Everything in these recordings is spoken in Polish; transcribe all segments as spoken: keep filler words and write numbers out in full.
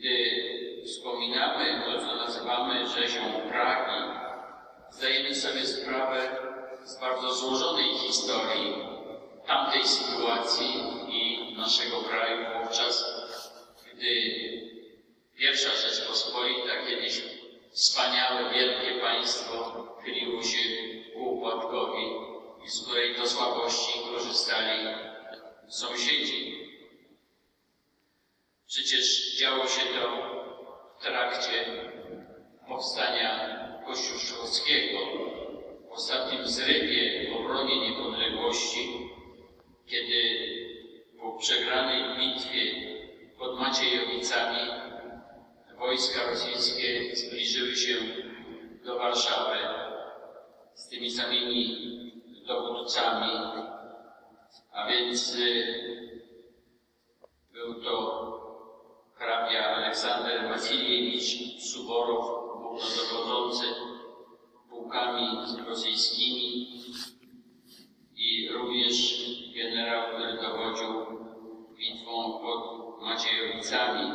Gdy wspominamy to, co nazywamy rzezią Pragi, zdajemy sobie sprawę z bardzo złożonej historii tamtej sytuacji i naszego kraju wówczas, gdy pierwsza Rzeczpospolita, kiedyś wspaniałe, wielkie państwo, chyliło się ku upadkowi i z której to słabości korzystali sąsiedzi. Przecież działo się to w trakcie powstania kościuszkowskiego, w ostatnim zrywie w obronie niepodległości, kiedy po przegranej bitwie pod Maciejowicami wojska rosyjskie zbliżyły się do Warszawy z tymi samymi dowódcami, a więc był to hrabia Aleksander Wasiliewicz Suborow, głównodowodzący pułkami rosyjskimi, i również generał, który dowodził bitwą pod Maciejowicami.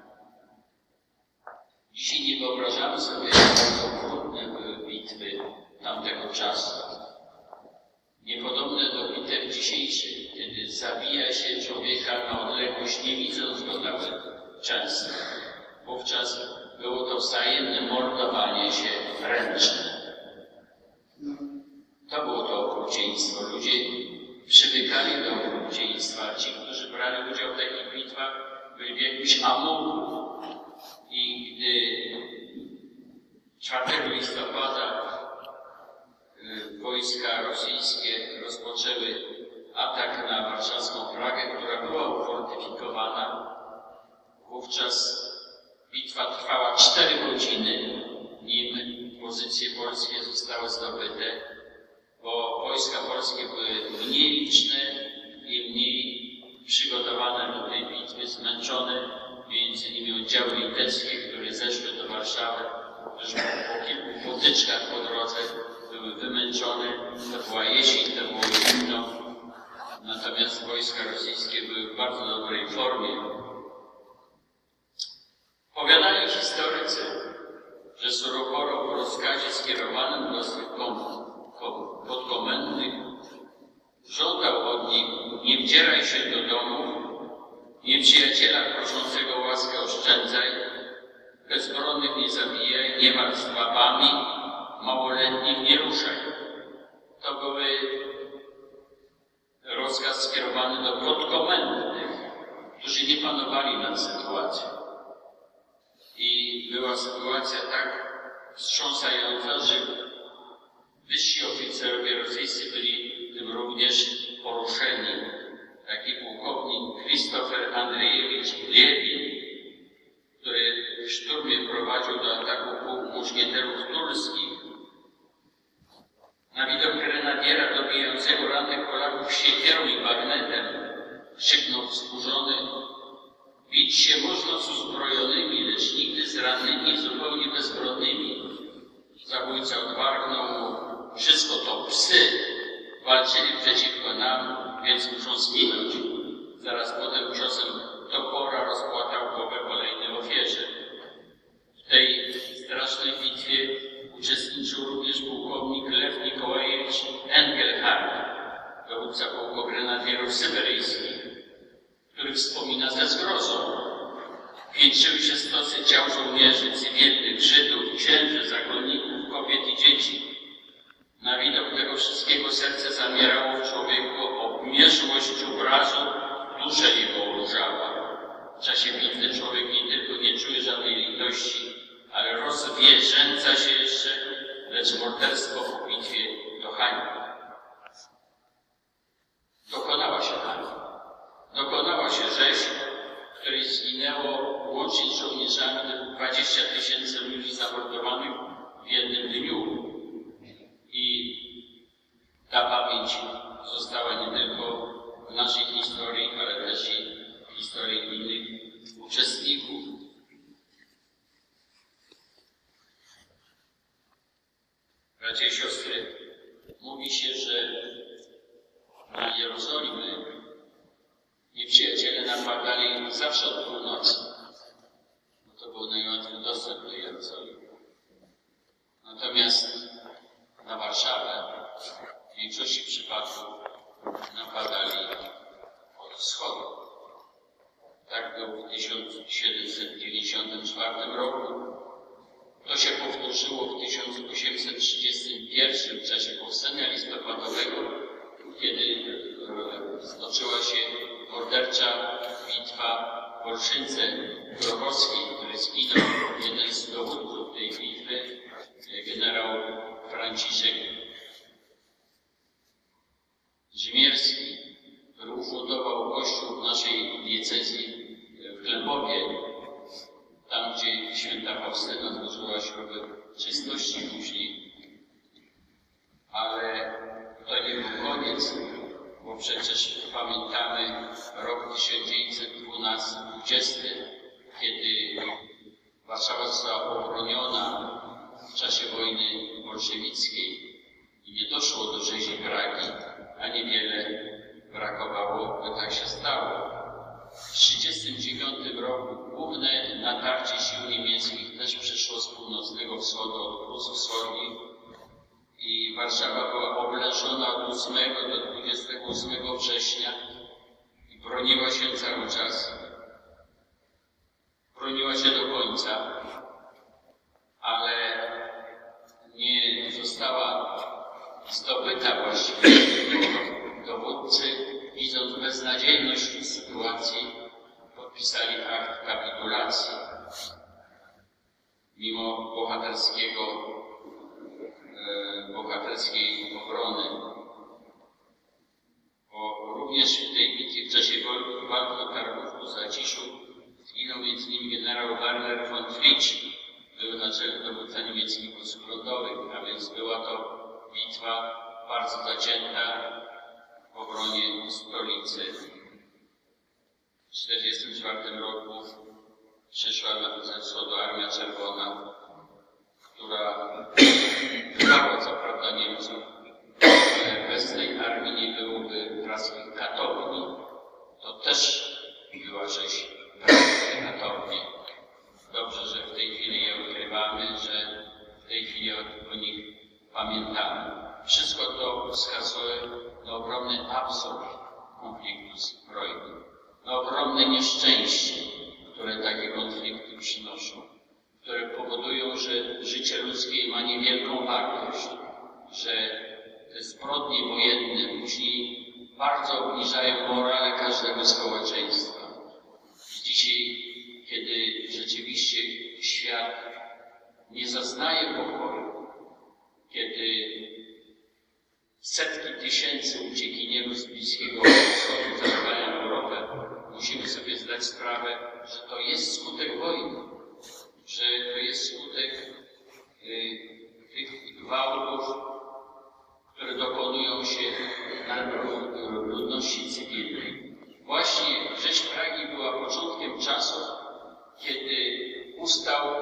Dzisiaj nie wyobrażamy sobie, jak bardzo trudne były bitwy tamtego czasu. Niepodobne do bitew dzisiejszych, kiedy zabija się człowieka na odległość, nie widząc go nawet często. Wówczas było to wzajemne mordowanie się ręczne. To było to okrucieństwo. Ludzie przywykali do okrucieństwa. Ci, którzy brali udział w takich bitwach, byli w jakimś amoku. I gdy czwartego listopada wojska rosyjskie rozpoczęły atak na warszawską Pragę, która była ufortyfikowana, wówczas bitwa trwała cztery godziny, nim pozycje polskie zostały zdobyte, bo wojska polskie były mniej liczne i mniej przygotowane do tej bitwy, zmęczone, między innymi oddziały litewskie, które zeszły do Warszawy, już po kilku potyczkach po drodze były wymęczone, to była jesień, to było zimno, natomiast wojska rosyjskie były w bardzo dobrej formie. Powiadają historycy, że Surochorow w rozkazie skierowanym do swych podkomendnych żądał od nich: nie wdzieraj się do domu, nieprzyjaciela proszącego łaskę oszczędzaj, bezbronnych nie zabijaj, nie walcz z babami, małoletnich nie ruszaj. To były rozkaz skierowany do podkomendnych, którzy nie panowali nad sytuacją. I była sytuacja tak wstrząsająca, że wyżsi oficerowie rosyjscy byli tym również poruszeni. Taki pułkownik Krzysztofer Andrzejewicz Lewin, który w szturmie prowadził do ataku pułk muszkieterów turskich, na widok grenadiera dobijającego rannych Polaków siekierą i bagnetem krzyknął wzburzony: bić się można z uzbrojonymi, lecz nigdy z rannymi, zupełnie bezbronnymi. Zabójca odwarknął mu: wszystko to psy, walczyli przeciwko nam, więc muszą zginąć. Zaraz potem ciosem topora rozpłatał głowę kolejnej ofierze. W tej strasznej bitwie uczestniczył również pułkownik Lew Nikołajewicz Engelhardt, dowódca pułku grenadierów syberyjskich, który wspomina ze zgrozą: piętrzyły się stosy ciał żołnierzy, cywilnych, Żydów, księży, zakonników, kobiet i dzieci. Na widok tego wszystkiego serce zamierało w człowieku, obmierzłość obrazu, dusza jego ulżała. W czasie bitwy człowiek nie tylko nie czuje żadnej litości, ale rozwierzęca się jeszcze, lecz morderstwo po bitwie to hańba. Dokonała się hańba. Dokonała się rzeź, w której zginęło łącznie z żołnierzami dwadzieścia tysięcy ludzi zamordowanych w jednym dniu. I ta pamięć została nie tylko w naszej historii, ale też i w historii innych uczestników. Bracia i siostry, mówi się, że na Jerozolimę nieprzyjaciele napadali zawsze od północy. tysiąc siedemset dziewięćdziesiątym czwartym roku. To się powtórzyło w tysiąc osiemset trzydziestym pierwszym w czasie powstania listopadowego, kiedy stoczyła się mordercza bitwa w Olszynce Grochowskiej, w której zginął jeden z dowódców tej bitwy, generał Franciszek Rzymierski, który ufundował kościół w naszej diecezji w Glębowie, tam gdzie święta Faustyna złożyła śluby czystości później. Ale to nie był koniec, bo przecież pamiętamy rok tysiąc dziewięćset dwudziesty, kiedy Warszawa została obroniona w czasie wojny bolszewickiej i nie doszło do rzezi Pragi, a niewiele brakowało, by tak się stało. W tysiąc dziewięćset trzydziestym dziewiątym roku główne natarcie sił niemieckich też przeszło z północnego wschodu od Prus Wschodnich i Warszawa była oblężona od ósmego do dwudziestego ósmego września i broniła się cały czas. Broniła się do końca, ale nie została zdobyta właściwie. Dowódcy, widząc beznadziejność sytuacji, podpisali akt kapitulacji. Mimo bohaterskiego, e, bohaterskiej obrony. Bo również w tej bitwie w czasie walki o Targówku Zaciszu zginął między innymi generał Werner von Fritsch, był naczelny dowódca niemieckich wojsk lądowych, a więc była to bitwa bardzo zacięta w obronie stolicy. W tysiąc dziewięćset czterdziestym czwartym roku przyszła ze wschodu Armia Czerwona, która wyparła co prawda Niemców, ale bez tej armii nie byłoby praskich katowni. To też była rzeź praskich katowni. Dobrze, że w tej chwili je odkrywamy, że w tej chwili o nich pamiętamy. Wszystko to wskazuje na ogromny absurd konfliktu zbrojnego, na ogromne nieszczęście, które takie konflikty przynoszą, które powodują, że życie ludzkie ma niewielką wartość, że te zbrodnie wojenne później bardzo obniżają morale każdego społeczeństwa. Dzisiaj, kiedy rzeczywiście świat nie zaznaje pokoju, kiedy setki tysięcy uciekinierów z Bliskiego Wschodu zalewają Europę, musimy sobie zdać sprawę, że to jest skutek wojny, że to jest skutek y, tych gwałtów, które dokonują się na ludności cywilnej. Właśnie rzeź Pragi była początkiem czasów, kiedy ustał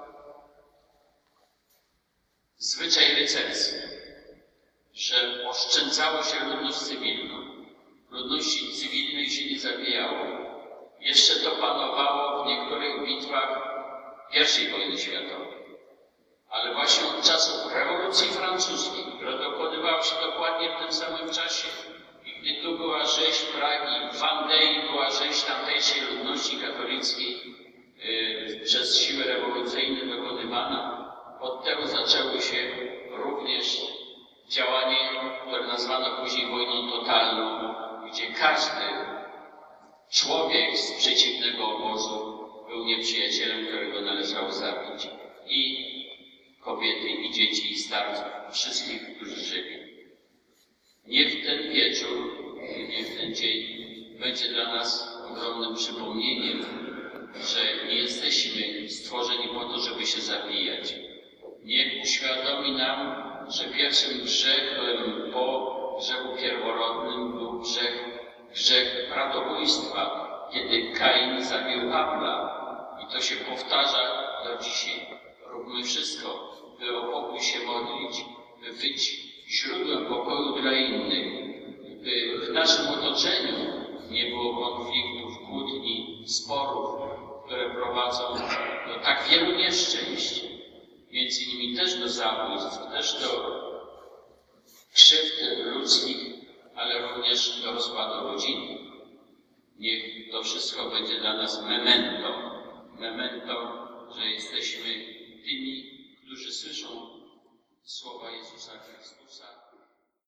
zwyczaj rycerski, że oszczędzało się ludność cywilną. Ludności cywilnej się nie zabijało. Jeszcze to panowało w niektórych bitwach pierwszej wojny światowej. Ale właśnie od czasów rewolucji francuskiej, która dokonywała się dokładnie w tym samym czasie, i gdy tu była rzeź Pragi, w Wandei była rzeź tamtejszej ludności katolickiej yy, przez siły rewolucyjne dokonywana, od tego zaczęły się również działanie, które nazwano później wojną totalną, gdzie każdy człowiek z przeciwnego obozu był nieprzyjacielem, którego należało zabić. I kobiety, i dzieci, i starców, wszystkich, którzy żyli. Niech ten wieczór, niech ten dzień będzie dla nas ogromnym przypomnieniem, że nie jesteśmy stworzeni po to, żeby się zabijać. Niech uświadomi nam, że pierwszym grzechem po grzechu pierworodnym był grzech, grzech bratobójstwa, kiedy Kain zabił Abla. I to się powtarza do dzisiaj. Róbmy wszystko, by o pokój się modlić, by być źródłem pokoju dla innych, by w naszym otoczeniu nie było konfliktów, kłótni, sporów, które prowadzą do tak wielu nieszczęść. Między innymi też do zabójstw, też do krzywd ludzkich, ale również do rozpadu rodziny. Niech to wszystko będzie dla nas memento. Memento, że jesteśmy tymi, którzy słyszą słowa Jezusa Chrystusa.